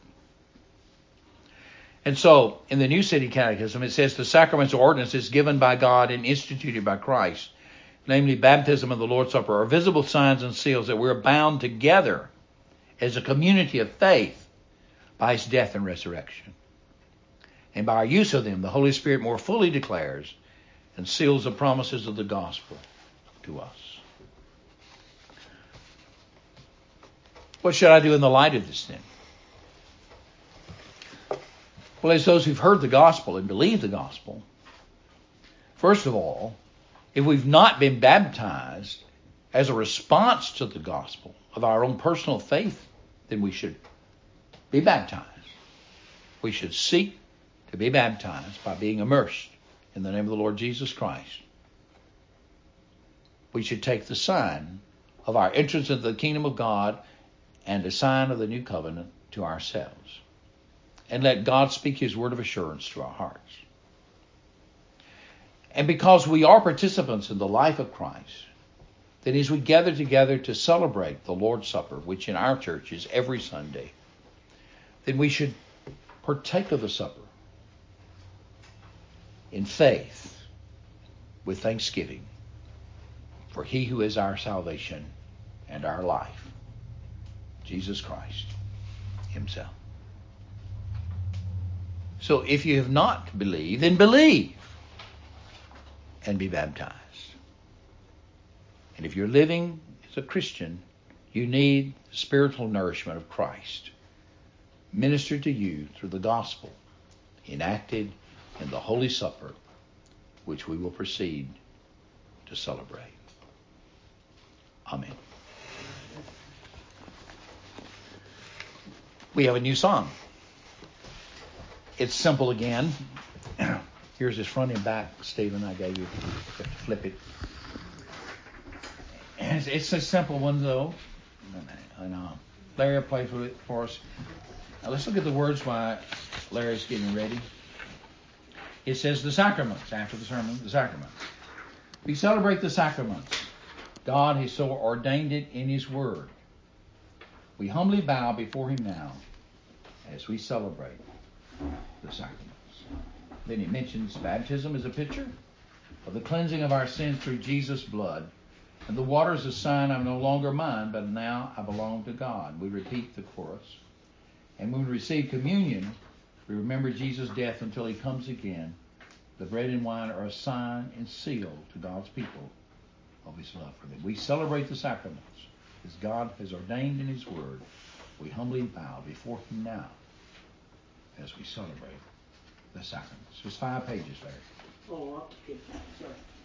And so, in the New City Catechism, it says the sacraments or ordinances given by God and instituted by Christ, namely baptism and the Lord's Supper, are visible signs and seals that we're bound together as a community of faith by his death and resurrection. And by our use of them, the Holy Spirit more fully declares and seals the promises of the gospel to us. What should I do in the light of this then? Well, as those who've heard the gospel and believe the gospel, first of all, if we've not been baptized as a response to the gospel of our own personal faith, then we should be baptized. We should seek to be baptized by being immersed in the name of the Lord Jesus Christ. We should take the sign of our entrance into the kingdom of God and the sign of the new covenant to ourselves, and let God speak his word of assurance to our hearts. And because we are participants in the life of Christ, then as we gather together to celebrate the Lord's Supper, which in our church is every Sunday, then we should partake of the supper in faith with thanksgiving for he who is our salvation and our life, Jesus Christ himself. So if you have not believed, then believe and be baptized. And if you're living as a Christian, you need the spiritual nourishment of Christ ministered to you through the gospel enacted in the Holy Supper, which we will proceed to celebrate. Amen. We have a new song. It's simple again. Here's his front and back, Stephen, I gave you. You have to flip it. It's, it's a simple one, though. And uh, Larry will play for it for us. Now let's look at the words while Larry's getting ready. It says the sacraments, after the sermon, the sacraments. We celebrate the sacraments. God has so ordained it in his word. We humbly bow before him now as we celebrate the sacraments. Then he mentions baptism as a picture of the cleansing of our sins through Jesus' blood. And the water is a sign I'm no longer mine, but now I belong to God. We repeat the chorus. And when we receive communion, we remember Jesus' death until he comes again. The bread and wine are a sign and seal to God's people of his love for them. We celebrate the sacraments as God has ordained in his word. We humbly bow before him now as we celebrate the sacraments. There's five pages there. Oh, okay. Sorry.